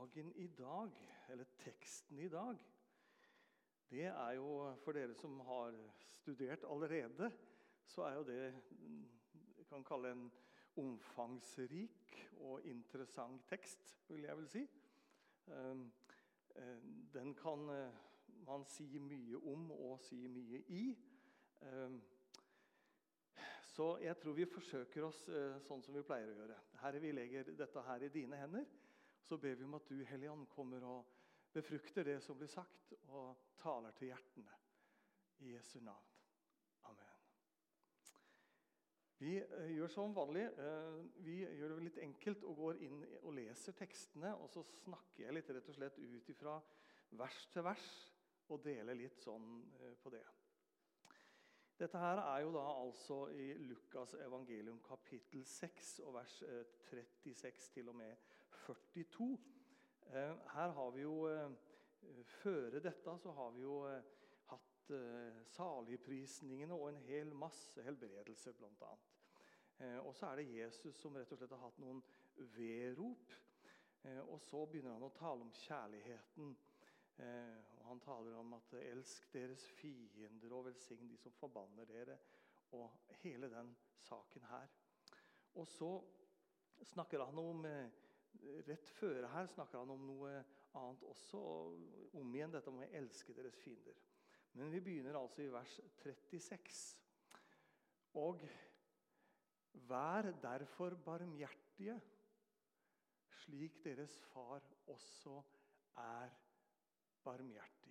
Dagen i dag, eller teksten i dag, det er jo, for dere som har studert allerede, så er jo det, jeg kan kalle en omfangsrik og interessant tekst, vil jeg vel si. Den kan man si mye om og si mye i. Så jeg tror vi forsøker oss sånn som vi pleier å gjøre. Herre, vi legger dette her i dine hender, så ber vi om at du, Hellige Ånd, kommer og befrukter det som blir sagt, og taler til hjertene. I Jesu navn. Amen. Vi gjør som vanlig. Vi gjør det litt enkelt og går inn og leser tekstene, og så snakker jeg litt rett og slett ut ifra vers til vers, og deler litt sånn på det. Dette her er jo da altså i Lukas evangelium kapittel 6 og vers 36 til og med 42. Her har vi jo, før dette så har vi jo hatt saligprisningene og en hel masse helbredelser blant annet. Og så er det Jesus som rett og slett har hatt noen vedrop, og så begynner han å tale om kjærligheten. Og han taler om at elsk deres fiender og velsign de som forbanner dere, og hele den saken her. Og så snakker han om, rett før her snakker han om noe annet også, og om igjen dette med å elske deres fiender. Men vi begynner altså i vers 36. Og vær derfor barmhjertige, slik deres far også er barmhjertig.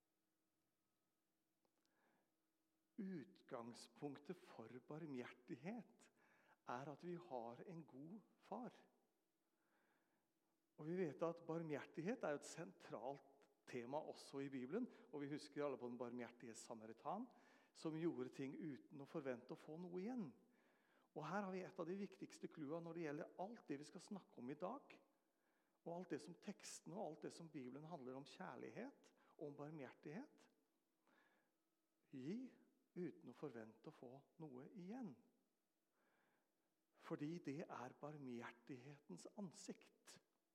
Utgangspunktet for barmhjertighet er at vi har en god far. Og vi vet at barmhjertighet er et sentralt tema også i Bibelen, og vi husker alle på den barmhjertige samaritan, som gjorde ting uten å forvente å få noe igjen. Og her har vi et av de viktigste kluene når det gjelder alt det vi skal snakke om i dag, og alt det som teksten og alt det som Bibelen handler om kjærlighet og om barmhjertighet. Gi uten å forvente å få noe igjen. Fordi det er barmhjertighetens ansikt.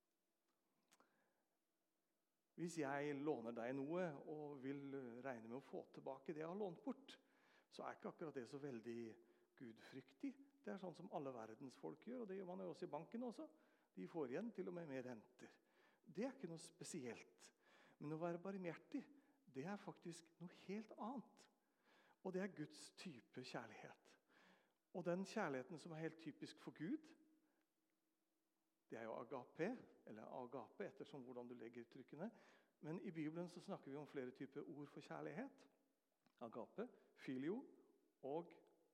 Hvis jeg låner deg noe og vil regne med å få tilbake det jeg har lånt bort, så er ikke akkurat det så veldig gudfryktig. Det er sånn som alle verdens folk gjør, og det gjør man jo også i banken også. De får igjen til og med renter. Det er ikke noe spesielt. Men å være barmhjertig, det er faktisk noe helt annet. Og det er Guds type kjærlighet. Og den kjærligheten som er helt typisk for Gud, det er jo agape, eller agape, ettersom hvordan du legger trykkene. Men i Bibelen så snakker vi om flere typer ord for kjærlighet. Agape, filio og...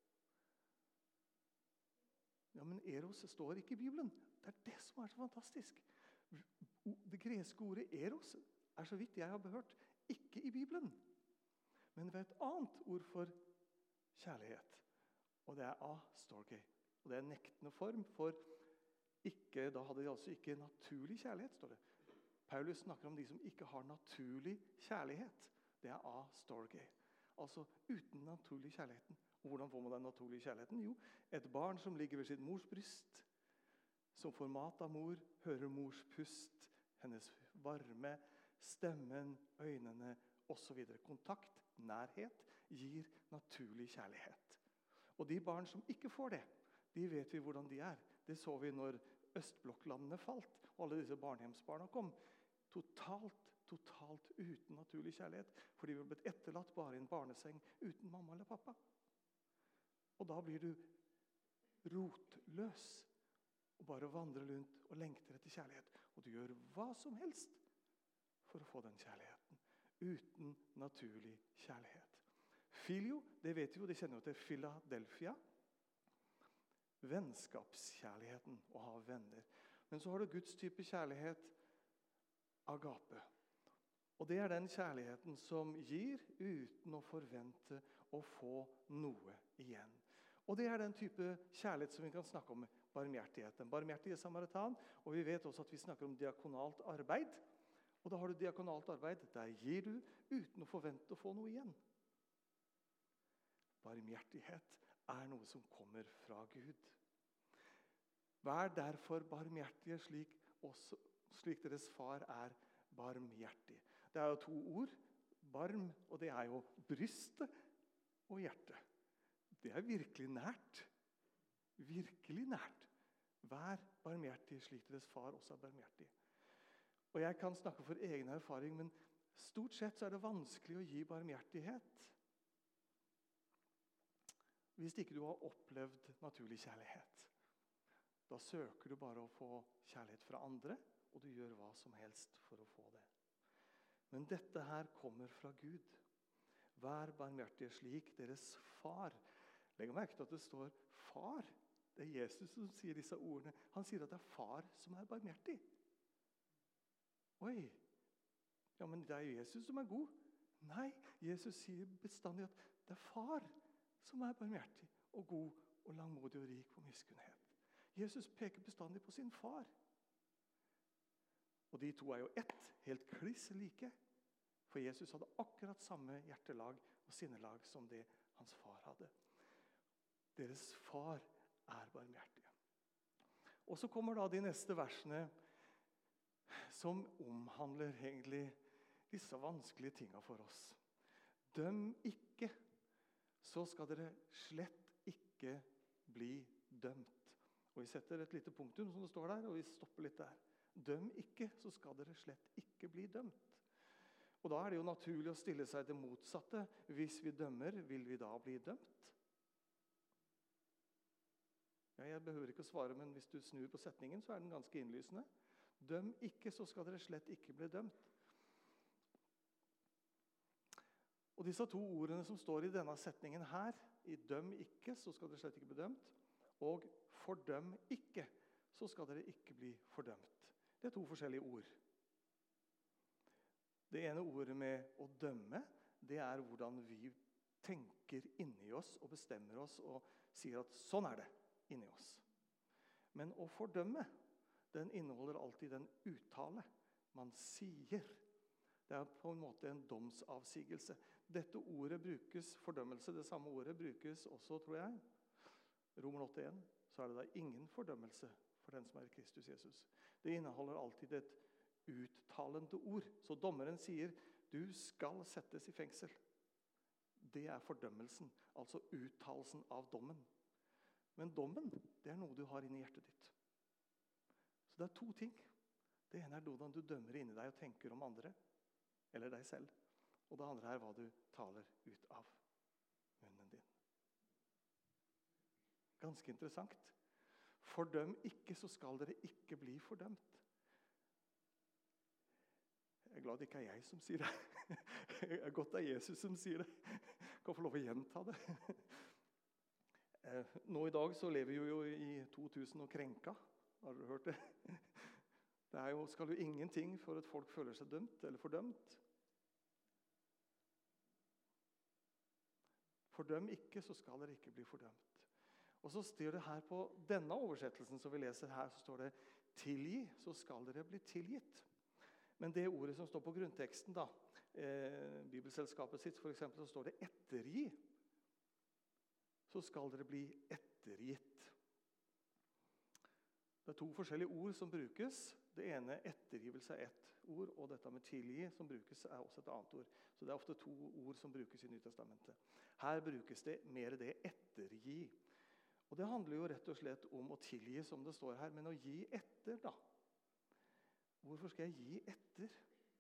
Ja, men eros står ikke i Bibelen. Det er det som er så fantastisk. Det greske ordet eros er, så vidt jeg har behørt, ikke i Bibelen. Men det er et annet ord for kjærlighet. Og det er astorge. Og det er en nektende form for ikke, da hadde de altså ikke naturlig kjærlighet, står det. Paulus snakker om de som ikke har naturlig kjærlighet. Det er astorge. Altså uten naturlig kjærligheten. Og hvordan får man den naturlige kjærligheten? Jo, et barn som ligger ved sitt mors bryst, som får mat av mor, hører mors pust, hennes varme, stemmen, øynene, og så videre. Kontakt, nærhet, gir naturlig kjærlighet. Og de barn som ikke får det, de vet vi hvordan de er. Det så vi når Østblokklandene falt, og alle disse barnehjemsbarna kom. Totalt uten naturlig kjærlighet, for de ble blitt etterlatt bare i en barneseng uten mamma eller pappa. Og da blir du rotløs og bare vandrer rundt og lengter etter kjærlighet. Og du gjør hva som helst for å få den kjærligheten, uten naturlig kjærlighet. Filio, det vet vi jo, det kjenner jo til Philadelphia. Vennskapskjærligheten, å ha venner. Men så har du Guds type kjærlighet, agape. Og det er den kjærligheten som gir uten å forvente å få noe igjen. Og det er den type kjærlighet som vi kan snakke om, barmhjertigheten. Barmhjertige samaritan, og vi vet også at vi snakker om diakonalt arbeid. Og da har du diakonalt arbeid, der gir du uten å forvente å få noe igjen. Barmhjertighet er noe som kommer fra Gud. Vær derfor barmhjertige slik også slik deres far barmhjertig. Det jo 2 ord, barm, og det jo brystet og hjertet. Det virkelig nært. Virkelig nært. Vær barmhjertig, slik deres far også barmhjertig. Og jeg kan snakke for egen erfaring, men stort sett så det vanskelig å gi barmhjertighet hvis ikke du har opplevd naturlig kjærlighet. Da søker du bare å få kjærlighet fra andre, og du gjør hva som helst for å få det. Men dette her kommer fra Gud. Vær barmhjertige slik deres far. Legg merke til at det står far. Det Jesus som sier disse ordene. Han sier at det far som barmhjertig. Oi, ja, men det Jesus som god. Nei, Jesus sier bestandig at det far som barmhjertig og god og langmodig og rik på miskunnhet. Jesus peker bestandig på sin far. Og de 2 jo ett, helt kliss like. For Jesus hadde akkurat samme hjertelag og sinnelag som det hans far hadde. Deres far barmhjertig. Og så kommer da de neste versene som omhandler egentlig disse vanskelige tingene for oss. Døm ikke, så skal dere slett ikke bli dømt. Og vi setter et lite punktum som det står der, og vi stopper litt der. Døm ikke, så skal dere slett ikke bli dømt. Og da det jo naturlig å stille seg det motsatte. Hvis vi dømmer, vil vi da bli dømt? Ja, jeg behøver ikke å svare, men hvis du snur på setningen, så den ganske innlysende. Døm ikke, så skal dere slett ikke bli dømt. Og disse 2 ordene som står i denne setningen her, i døm ikke, så skal dere slett ikke bli dømt, og fordøm ikke, så skal dere ikke bli fordømt. Det 2 forskjellige ord. Det ene ordet med å dømme, det hvordan vi tenker inni oss og bestemmer oss og sier at sånn det inni oss. Men å fordømme, den inneholder alltid den uttale man sier. Det på en måte en domsavsigelse. Dette ordet brukes, fordømmelse, det samme ordet brukes også, tror jeg. Romer 8:1, så det da ingen fordømmelse for den som i Kristus Jesus. Det inneholder alltid et uttalende ord. Så dommeren sier, du skal settes i fengsel. Det fordømmelsen, altså uttalelsen av dommen. Men dommen, det noe du har inni hjertet ditt. Så det 2 ting. Det ene hvordan du dømmer inni deg og tenker om andre, eller deg selv. Og det andre hva du taler ut av munnen din. Ganske interessant. Fordøm ikke, så skal dere ikke bli fordømt. Jeg glad det ikke jeg som sier det. Det godt det Jesus som sier det. Jeg kan få lov å gjenta det. Nå i dag så lever vi jo i 2000 og krenka. Har dere hørt det? Det skal jo ingenting for at folk føler seg dømt eller fordømt. Fordøm ikke, så skal dere ikke bli fordømt. Og så står det her på denne oversettelsen som vi leser her, så står det tilgi, så skal dere bli tilgitt. Men det ordet som står på grunnteksten da, Bibelselskapet sitt for eksempel, så står det ettergi. Så skal dere bli ettergitt. Det 2 forskjellige ord som brukes. Det ene ettergivelse ett ord, og dette med tilgi som brukes også et annet ord. Så det ofte 2 ord som brukes i Nytestamentet. Her brukes det mer det ettergi. Og det handler jo rett og slett om å tilgi, som det står her, men å gi etter da. Hvorfor skal jeg gi etter?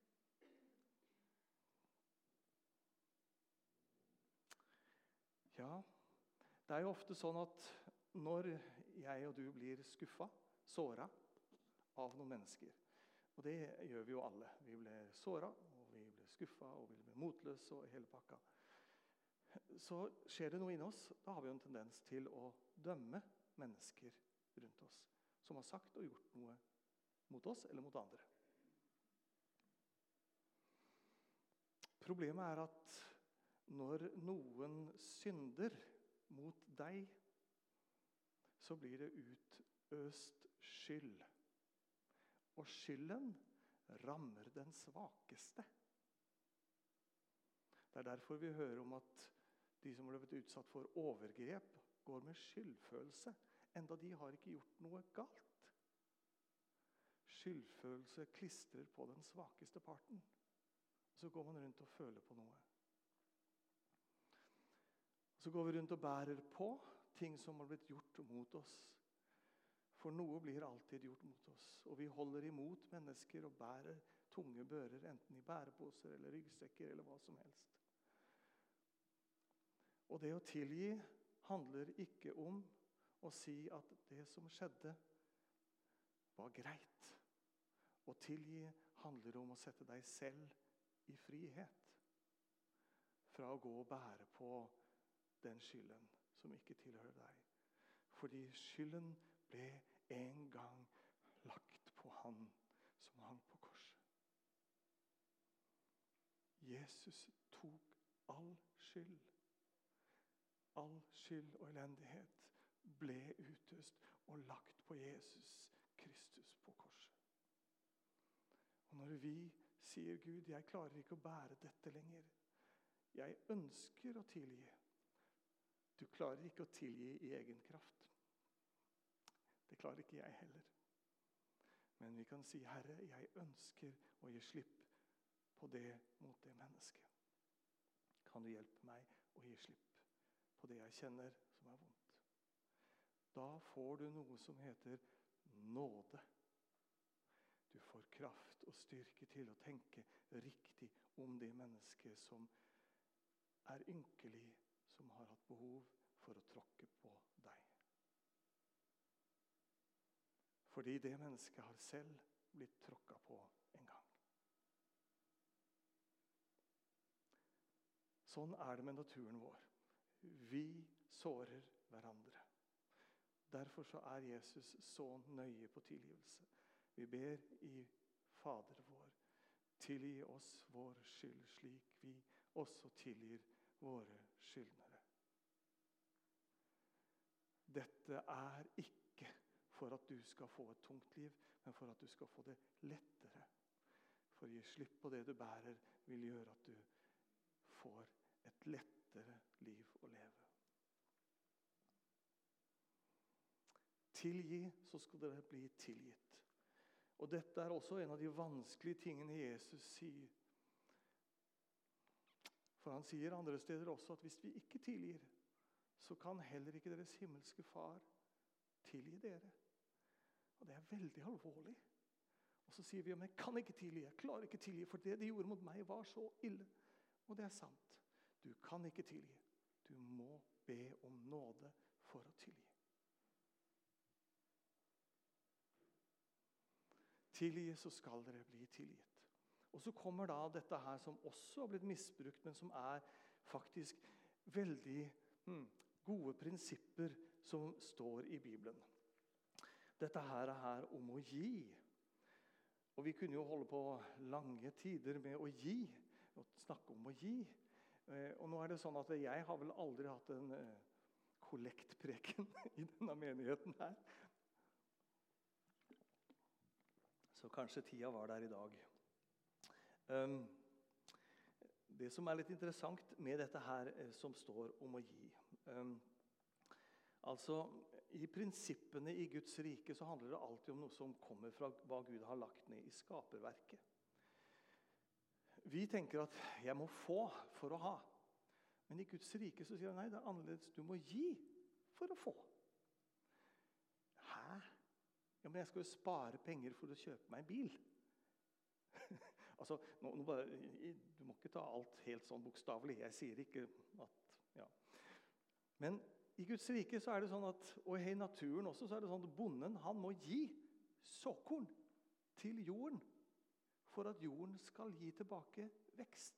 Ja, det jo ofte sånn at når jeg og du blir skuffet, såret av noen mennesker, og det gjør vi jo alle. Vi blir såret, og vi blir skuffet, og vi blir motløse og hele pakka. Så skjer det noe inni oss, da har vi jo en tendens til å dømme mennesker rundt oss, som har sagt og gjort noe mot oss eller mot andre. Problemet at når noen synder mot deg, så blir det utøst skyld. Og skylden rammer den svakeste. Det derfor vi hører om at de som har blitt utsatt for overgrep, går med skyldfølelse, enda de har ikke gjort noe galt. skyldfølelse klistrer på den svakeste parten. Så går man rundt og føler på noe. Så går vi rundt og bærer på ting som har blitt gjort mot oss. For noe blir alltid gjort mot oss. Og vi holder imot mennesker og bærer tunge bører, enten i bæreposer eller ryggsekker eller hva som helst. Og det å tilgi handler ikke om å si at det som skjedde var greit. Å tilgi handler om å sette deg selv i frihet fra å gå og bære på den skylden som ikke tilhører deg. Fordi skylden ble en gang lagt på han som hang på korset. Jesus tok all skyld. All skyld og elendighet ble utøst og lagt på Jesus Kristus på korset. Og når vi sier, Gud, jeg klarer ikke å bære dette lenger. Jeg ønsker å tilgi. Du klarer ikke å tilgi i egen kraft. Det klarer ikke jeg heller. Men vi kan si, Herre, jeg ønsker å gi slipp på det mot det mennesket. Kan du hjelpe meg å gi slipp på det jeg kjenner som er vondt? Da får du noe som heter nåde. Du får kraft og styrke til å tenke riktig om det mennesket som er ynkelig, som har hatt behov for å tråkke på deg. Fordi det mennesket har selv blitt tråkket på en gang. Sånn er det med naturen vår. Vi sårer hverandre. Derfor så er Jesus så nøye på tilgivelse. Vi ber i Fader vår, tilgi oss vår skyld slik vi også tilgir våre skyldnere. Dette er ikke for at du skal få et tungt liv, men for at du skal få det lettere. For å gi slipp på det du bærer vil gjøre at du får et lettere liv å leve. Tilgi, så skal dere bli tilgitt. Og dette er også en av de vanskelige tingene Jesus sier. For han sier andre steder også at hvis vi ikke tilgir, så kan heller ikke deres himmelske far tilgi dere. Og det er veldig alvorlig. Og så sier vi, men jeg kan ikke tilgi, jeg klarer ikke tilgi, for det de gjorde mot meg var så ille. Og det er sant. Du kan ikke tilgi. Du må be om nåde for å tilgi. Tilgi, så skal dere bli tilgitt. Og så kommer da dette her som også har blitt misbrukt, men som er faktisk veldig gode prinsipper som står i Bibelen. Dette her er om å gi. Og vi kunne jo holde på lange tider med å gi, og snakke om å gi. Og nå er det sånn at jeg har vel aldri hatt en kollektpreken i denne menigheten her. Så kanskje tida var der i dag. Det som er litt interessant med dette her som står om å gi. Altså, i prinsippene i Guds rike så handler det alltid om noe som kommer fra hva Gud har lagt ned i skaperverket. Vi tenker at jeg må få for å ha. Men i Guds rike så sier han, nei, det er annerledes. Du må gi for å få. Hæ? Ja, men jeg skal jo spare penger for å kjøpe meg en bil. Altså, du må ikke ta alt helt sånn bokstavelig. Jeg sier ikke at, ja. Men i Guds rike så er det sånn at, og i naturen også, så er det sånn at bonden, han må gi såkorn til jorden, for at jorden skal gi tilbake vekst.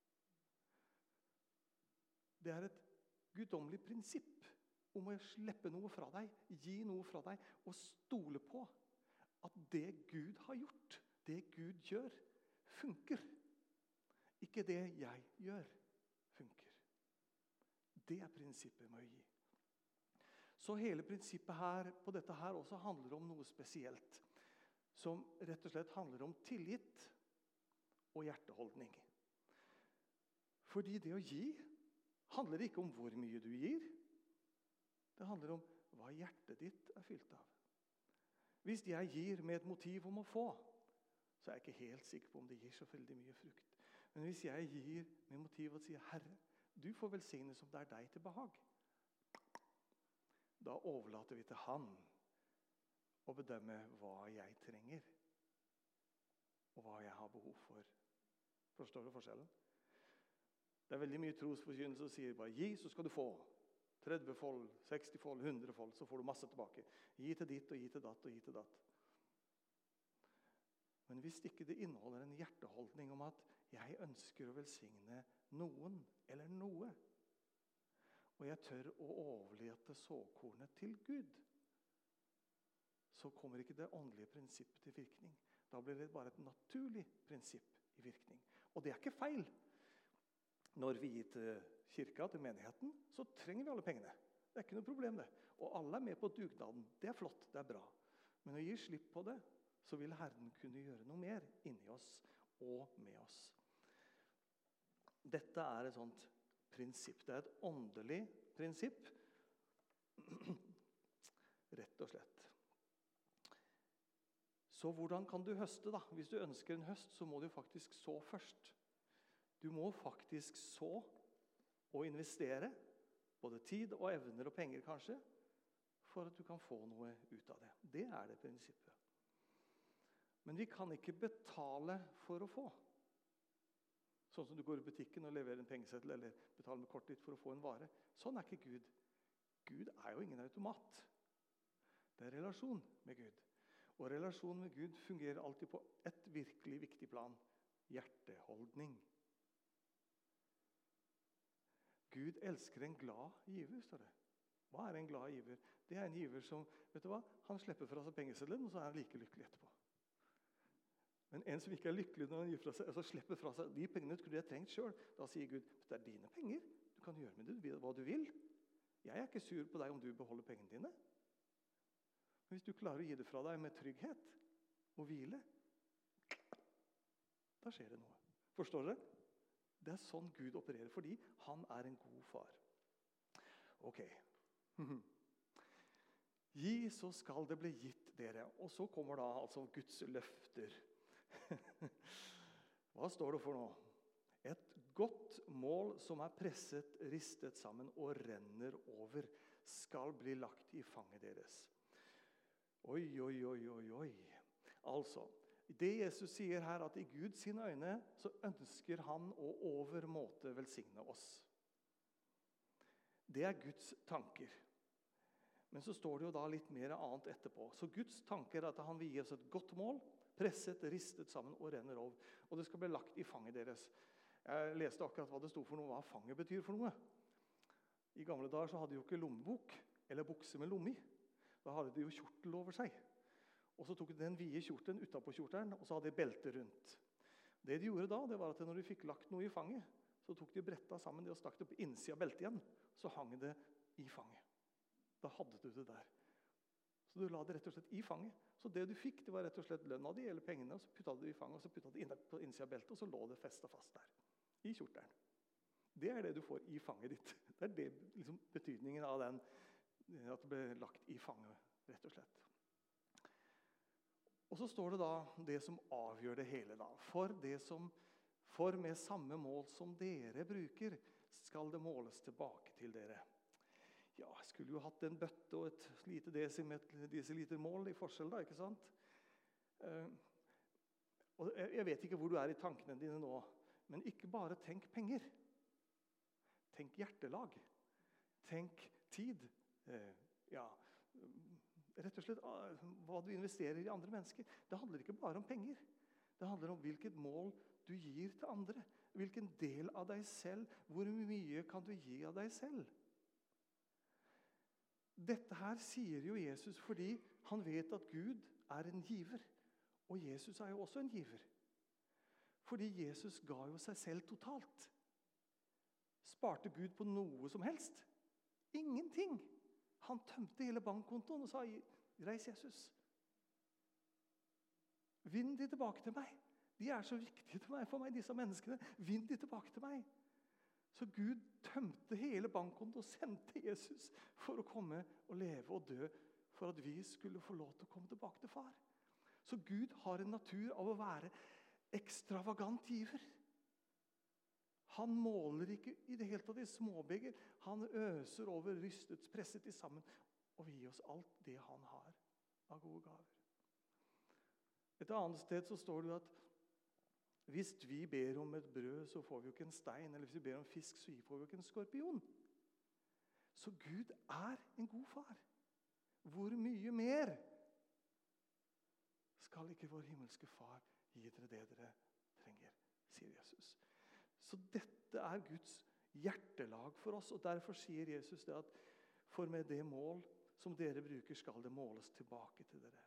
Det er et guddommelig prinsipp om å slippe noe fra deg, gi noe fra deg, og stole på at det Gud har gjort, det Gud gjør, funker. Ikke det jeg gjør, funker. Det er prinsippet med å gi. Så hele prinsippet her, på dette her også handler om noe spesielt, som rett og slett handler om tillit og hjerteholdning. Fordi det å gi handler ikke om hvor mye du gir. Det handler om hva hjertet ditt er fylt av. Hvis jeg gir med et motiv om å få, så er jeg ikke helt sikker på om det gir så veldig mye frukt. Men hvis jeg gir med motiv og sier, Herre, du får velsigne som det er deg til behag, da overlater vi til han å bedømme hva jeg trenger, og hva jeg har behov for. Forstår du forskjellen? Det er veldig mye trosforkynnelse som sier bare, gi så skal du få. 30-fold, 60-fold, 100-fold, så får du masse tilbake. Gi til ditt, og gi til datt, og gi til datt. Men hvis ikke det inneholder en hjerteholdning om at jeg ønsker å velsigne noen eller noe, og jeg tør å overlate såkornet til Gud, så kommer ikke det åndelige prinsippet til virkning. Da blir det bare et naturlig prinsipp i virkning. Og det er ikke feil. Når vi gir til kirka, til menigheten, så trenger vi alle pengene. Det er ikke noe problem det. Og alle er med på dugnaden. Det er flott, det er bra. Men å gi slipp på det, så vil Herren kunne gjøre noe mer inni oss og med oss. Dette er et sånt prinsipp. Det er et åndelig prinsipp. Rett og slett. Så hvordan kan du høste da? Hvis du ønsker en høst, så må du faktisk så først. Du må faktisk så og investere, både tid og evner og penger kanskje, for at du kan få noe ut av det. Det er det prinsippet. Men vi kan ikke betale for å få. Sånn som du går i butikken og leverer en pengeseddel, eller betaler med kortditt for å få en vare. Sånn er ikke Gud. Gud er jo ingen automat. Det er relasjon med Gud. Og relasjon med Gud fungerer alltid på et virkelig viktig plan. Hjerteholdning. Gud elsker en glad giver, står det. Hva er en glad giver? Det er en giver som, vet du hva? Han slipper fra seg pengeseddelen, og så er han like lykkelig etterpå. Men en som ikke er lykkelig når han gir fra seg, altså slipper fra seg de pengene skulle jeg trengt selv, da sier Gud, det er dine penger, du kan gjøre med det hva du vil. Jeg er ikke sur på deg om du beholder pengene dine. Men hvis du klarer å gi det fra deg med trygghet og hvile, da skjer det noe. Forstår dere? Det er sånn Gud opererer, fordi han er en god far. Ok. Gi, så skal det bli gitt dere. Og så kommer da altså Guds løfter. Hva står det for nå? Et godt mål som er presset, ristet sammen og renner over, skal bli lagt i fanget deres. Oi, oi, oi, oi, oi. Altså, det Jesus sier her, at i Guds sine øyne, så ønsker han å overmåte velsigne oss. Det er Guds tanker. Men så står det jo da litt mer annet etterpå. Så Guds tanker er at han vil gi oss et godt mål, presset, ristet sammen og renner over. Og det skal bli lagt i fanget deres. Jeg leste akkurat hva det stod for noe, hva fanget betyr for noe. I gamle dager så hadde de jo ikke lommebok, eller bukse med lomme i. Da hadde de jo kjortel over seg. Og så tok de den vide kjortelen utenpå kjortelen, og så hadde de belte rundt. Det de gjorde da, det var at når de fikk lagt noe i fanget, så tok de bretta sammen det og stakk det på innsida av beltet igjen, så hang det i fanget. Da hadde du det der. Så du la det rett og slett i fanget. Så det du fikk, det var rett og slett lønna di, eller pengene, og så puttet du det i fanget, og så puttet du det på innsida av beltet, og så lå det festet fast der, i kjortelen. Det er det du får i fanget ditt. Det er det, liksom, betydningen av den, at det ble lagt i fanget, rett og slett. Og så står det da det som avgjør det hele da. For med samme mål som dere bruker, skal det måles tilbake til dere. Ja, jeg skulle jo hatt en bøtte og et lite desiliter mål i forskjell da, ikke sant? Og jeg vet ikke hvor du er i tankene dine nå, men ikke bare tenk penger. Tenk hjertelag. Tenk tid. Ja, rett og slett hva du investerer i andre mennesker. Det handler ikke bare om penger. Det handler om hvilket mål du gir til andre. Hvilken del av deg selv, hvor mye kan du gi av deg selv? Dette her sier jo Jesus fordi han vet at Gud er en giver. Og Jesus er jo også en giver. Fordi Jesus ga jo seg selv totalt. Sparte Gud på noe som helst? Ingenting. Han tømte hele bankkontoen og sa, reis Jesus. Vinn de tilbake til meg. De er så viktige til meg, for meg, disse menneskene. Vinn de tilbake til meg. Så Gud tømte hele bankkontoen og sendte Jesus for å komme og leve og dø for at vi skulle få lov til å komme tilbake til far. Så Gud har en natur av å være ekstravagant giver. Han måler ikke i det hele tatt i småbegger. Han øser over rystet, presset i sammen, og vil gi oss alt det han har av gode gaver. Et annet sted så står det at hvis vi ber om et brød, så får vi jo ikke en stein, eller hvis vi ber om fisk, så får vi jo ikke en skorpion. Så Gud er en god far. Hvor mye mer skal ikke vår himmelske far gi dere det dere trenger, sier Jesus. Så dette er Guds hjertelag for oss, og derfor sier Jesus det at for med det mål som dere bruker, skal det måles tilbake til dere.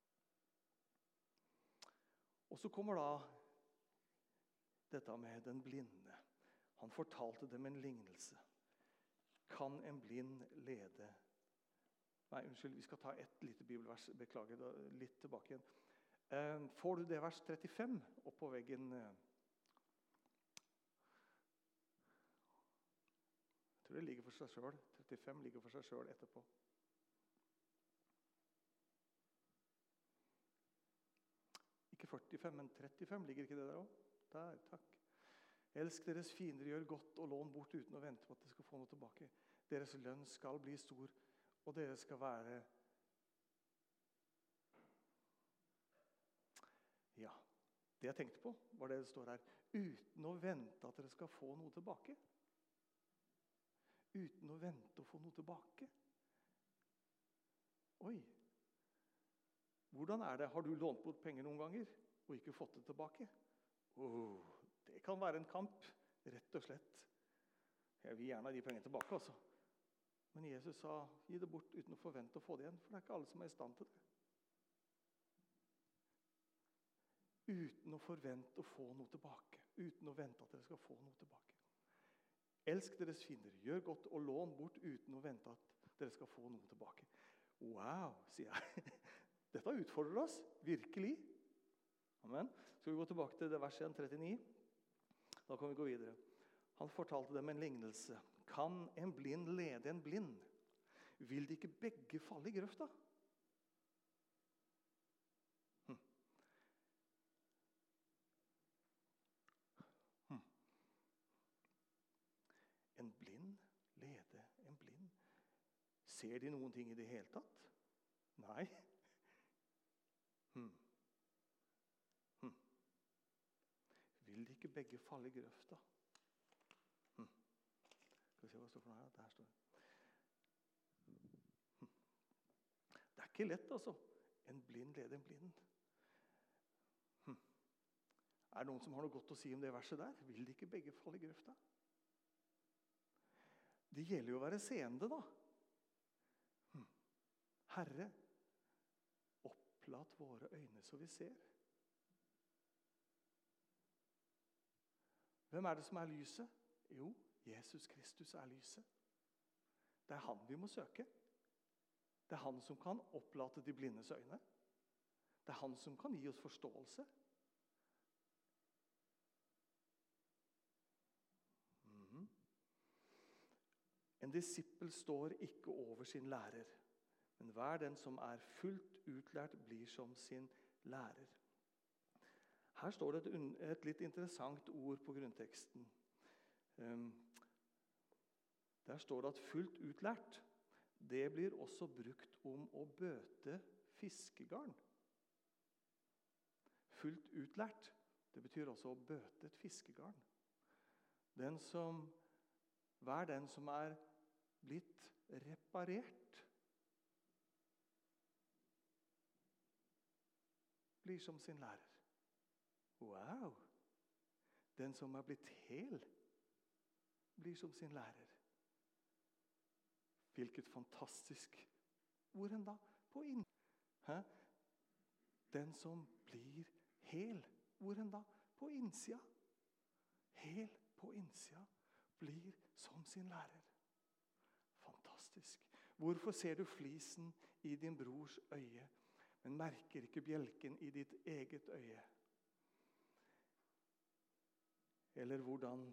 Og så kommer da dette med den blinde. Han fortalte dem en lignelse. Kan en blind lede? Nei, unnskyld, vi skal ta et lite bibelvers. Beklager, litt tilbake igjen. Får du det vers 35 opp på veggen? Jeg tror det ligger for seg selv. 35 ligger for seg selv etterpå. Ikke 45, men 35 ligger ikke det der også? Der, takk. Elsk deres fiender, gjør godt og lån bort uten å vente på at de skal få noe tilbake. Deres lønn skal bli stor, og dere skal være... Ja, det jeg tenkte på var det står her. Uten å vente at dere skal få noe tilbake. Uten å vente å få noe tilbake. Oi. Hvordan er det? Har du lånt bort penger noen ganger og ikke fått det tilbake? Det kan være en kamp, rett og slett. Jeg vil gjerne ha de pengene tilbake, altså. Men Jesus sa, gi det bort uten å forvente å få det igjen, for det er ikke alle som er i stand til det. Uten å forvente å få noe tilbake. Uten å vente at dere skal få noe tilbake. Elsk deres fiender, gjør godt og lån bort uten å vente at dere skal få noe tilbake. Wow, sier jeg. Dette utfordrer oss, virkelig. Amen. Så vi går tilbake til det verset 39. Da kan vi gå videre. Han fortalte dem en lignelse. Kan en blind lede en blind? Vil de ikke begge falle i grøfta? En blind lede en blind. Ser de noen ting i det hele tatt? Nei. Vil de ikke begge falle i grøfta? Skal vi se hva står for noe her? Der står det. Det er ikke lett, altså. En blind leder en blind. Er det noen som har noe godt å si om det verset der? Vil de ikke begge falle i grøfta? Det gjelder jo å være seende, da. Herre, opplat våre øyne så vi ser. Hvem er det som er lyset? Jo, Jesus Kristus er lyset. Det er han vi må søke. Det er han som kan opplate de blindes øyne. Det er han som kan gi oss forståelse. En disippel står ikke over sin lærer, men hver den som er fullt utlært blir som sin lærer. Her står det et litt interessant ord på grunnteksten. Der står det at fullt utlært, det blir også brukt om å bøte fiskegarn. Fullt utlært, det betyr også å bøte et fiskegarn. Hver den som er blitt reparert, blir som sin lærer. Wow! Den som er blitt hel, blir som sin lærer. Hvilket fantastisk ord da? Den som blir hel, hvor da? På innsida. Hel på innsida blir som sin lærer. Fantastisk. Hvorfor ser du flisen i din brors øye, men merker ikke bjelken i ditt eget øye? Eller hvordan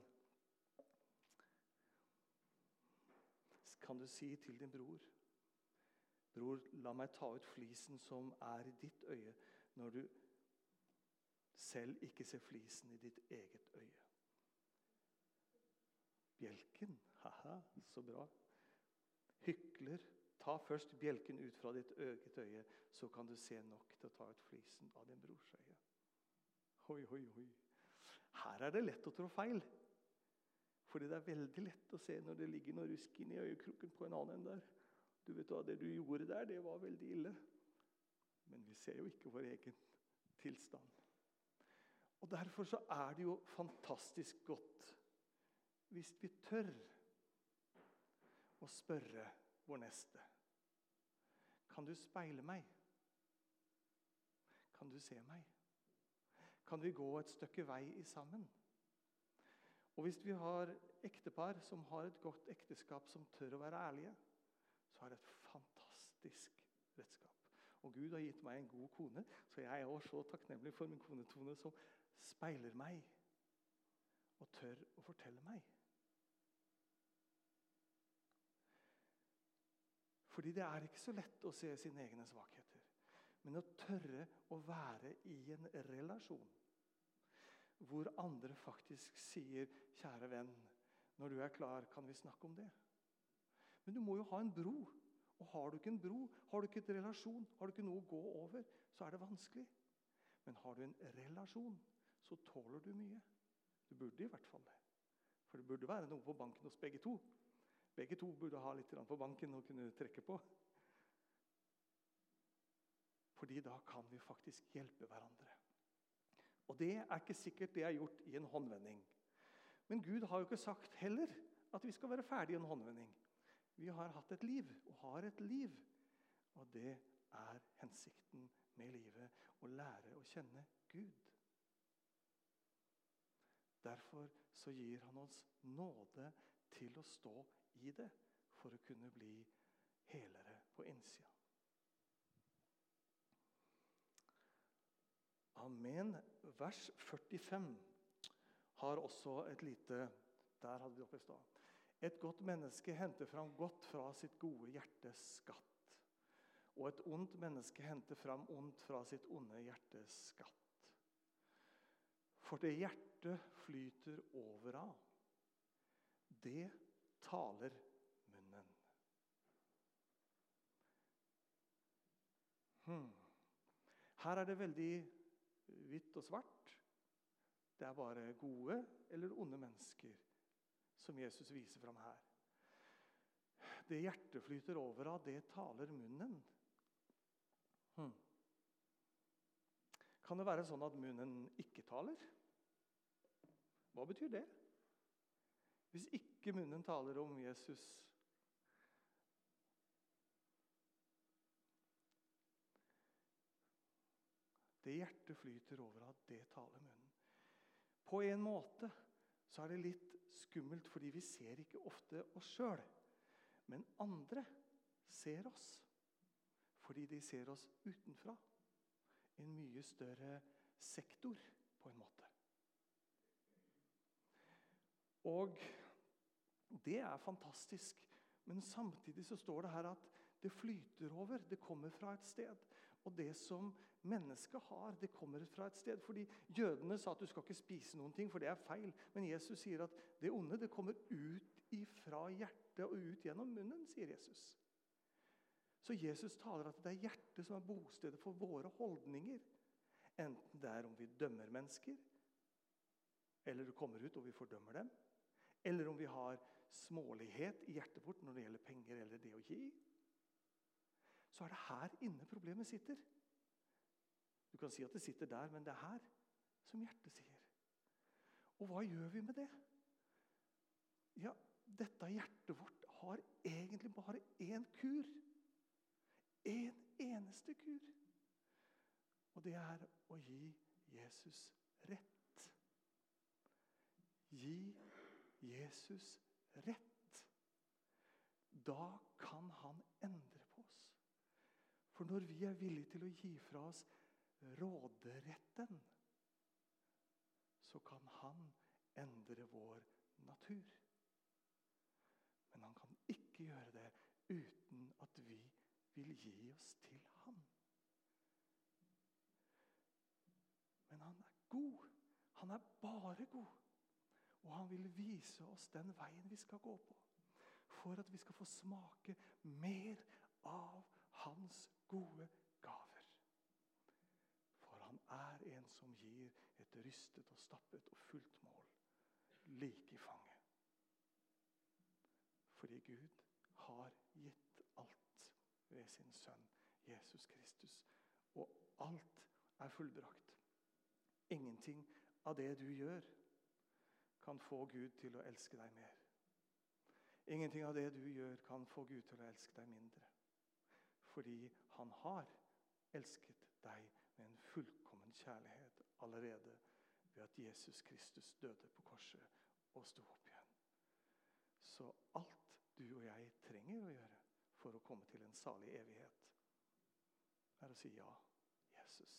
kan du si til din bror, Bror, la meg ta ut flisen som er i ditt øye, når du selv ikke ser flisen i ditt eget øye. Bjelken, haha, så bra. Hykler, ta først bjelken ut fra ditt eget øye, så kan du se nok til å ta ut flisen av din brors øye. Hoi, hoi, hoi. Her er det lett å trå feil. Fordi det er veldig lett å se når det ligger noe rusk inn i øyekroken på en annen enn der. Du vet hva, det du gjorde der, det var veldig ille. Men vi ser jo ikke vår egen tilstand. Og derfor så er det jo fantastisk godt hvis vi tør å spørre vår neste. Kan du speile meg? Kan du se meg? Kan vi gå et stykke vei i sammen? Og hvis vi har ektepar som har et godt ekteskap som tør å være ærlige, så er det et fantastisk redskap. Og Gud har gitt meg en god kone, så jeg er også så takknemlig for min kone Tone som speiler meg og tør å fortelle meg. Fordi det er ikke så lett å se sine egne svakheter, men å tørre å være i en relasjon hvor andre faktisk sier, kjære venn, når du er klar, kan vi snakke om det? Men du må jo ha en bro, og har du ikke en bro, har du ikke en relasjon, har du ikke noe å gå over, så er det vanskelig. Men har du en relasjon, så tåler du mye. Du burde i hvert fall det. For det burde være noe på banken hos begge to. Begge to burde ha litt på banken og kunne trekke på. Fordi da kan vi faktisk hjelpe hverandre. Og det er ikke sikkert det er gjort i en håndvending. Men Gud har jo ikke sagt heller at vi skal være ferdige i en håndvending. Vi har hatt et liv, og har et liv. Og det er hensikten med livet, å lære å kjenne Gud. Derfor så gir han oss nåde til å stå i det, for å kunne bli helere på innsida. Amen. Vers 45 har også et lite, der hadde vi oppe i stad. Et godt menneske henter fram godt fra sitt gode hjertes skatt. Og et ondt menneske henter fram ondt fra sitt onde hjertes skatt. For det hjertet flyter over av, det taler munnen. Her er det veldig hvitt og svart. Det er bare gode eller onde mennesker som Jesus viser fram her. Det hjertet flyter over av, det taler munnen. Kan det være sånn at munnen ikke taler? Hva betyr det? Hvis ikke munnen taler om Jesus, det hjertet flyter over av, det taler munnen. På en måte så er det litt skummelt, fordi vi ser ikke ofte oss selv. Men andre ser oss, fordi de ser oss utenfra. En mye større sektor, på en måte. Og det er fantastisk, men samtidig så står det her at det flyter over, det kommer fra et sted. Og det som mennesket har, det kommer fra et sted. Fordi jødene sa at du skal ikke spise noen ting, for det er feil. Men Jesus sier at det onde, det kommer ut fra hjertet og ut gjennom munnen, sier Jesus. Så Jesus taler at det er hjertet som er bostedet for våre holdninger. Enten det er om vi dømmer mennesker, eller det kommer ut og vi fordømmer dem, eller om vi har smålighet i hjertet vårt når det gjelder penger eller det å gi, så er det her inne problemet sitter. Du kan si at det sitter der, men det er her som hjertet sier. Og hva gjør vi med det? Ja, dette hjertet vårt har egentlig bare én kur. En eneste kur. Og det er å gi Jesus rett. Gi Jesus rett. Da kan han endre på oss. For når vi er villige til å gi fra oss råderetten, så kan han endre vår natur. Men han kan ikke gjøre det uten at vi vil gi oss til ham. Men han er god. Han er bare god. Og han vil vise oss den veien vi skal gå på, for at vi skal få smake mer av hans gode gaver. For han er en som gir et rystet og stappet og fullt mål like i fanget. Fordi Gud har gitt alt ved sin sønn Jesus Kristus. Og alt er fullbrakt. Ingenting av det du gjør kan få Gud til å elske deg mer. Ingenting av det du gjør kan få Gud til å elske deg mindre. Fordi han har elsket deg med en fullkommen kjærlighet allerede ved at Jesus Kristus døde på korset og sto opp igjen. Så alt du og jeg trenger å gjøre for å komme til en salig evighet, er å si ja, Jesus.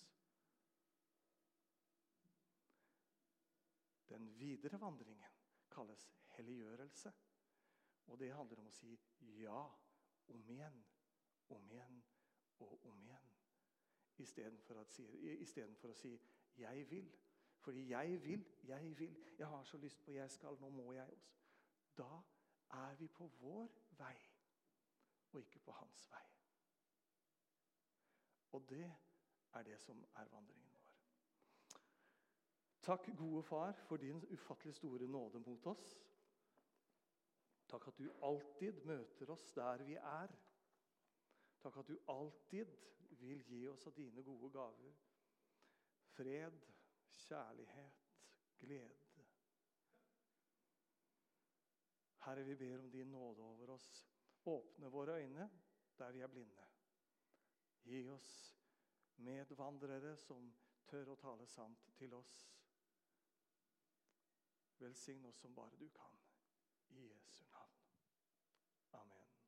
Den videre vandringen kalles helliggjørelse. Og det handler om å si ja om igjen og om igjen. I stedet for å si jeg vil. Fordi jeg vil. Jeg har så lyst på, jeg skal, nå må jeg også. Da er vi på vår vei, og ikke på hans vei. Og det er det som er vandringen vår. Takk, gode far, for din ufattelig store nåde mot oss. Takk at du alltid møter oss der vi er. Takk at du alltid vil gi oss av dine gode gaver. Fred, kjærlighet, glede. Herre, vi ber om din nåde over oss. Åpne våre øyne der vi er blinde. Gi oss medvandrere som tør å tale sant til oss. Velsign oss som bare du kan. I Jesu navn. Amen.